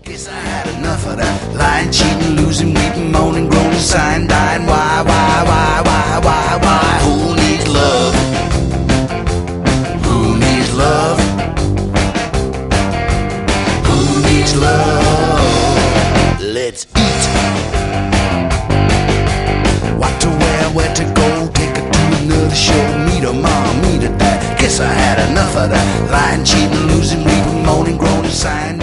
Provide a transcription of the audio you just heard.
Guess I had enough of that lying, cheating, losing, weeping, moaning, groaning, sighing, dying. Why? Who needs love? Who needs love? Who needs love? Let's eat. What to wear, where to go, take her to another show. Meet her mom, meet her dad. Guess I had enough of that lying, cheating, losing, weeping, moaning, groaning, sighing.